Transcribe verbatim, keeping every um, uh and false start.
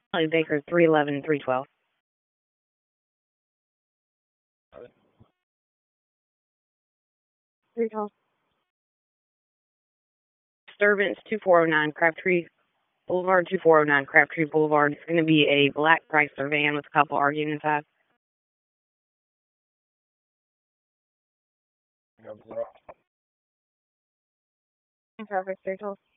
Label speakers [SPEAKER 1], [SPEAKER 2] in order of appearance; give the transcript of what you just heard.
[SPEAKER 1] Holly Baker, three eleven, three twelve. three twelve. Disturbance, two four zero nine Crabtree Boulevard, two four zero nine Crabtree Boulevard. It's going to be a black Chrysler van with a couple arguing inside. Perfect, three twelve.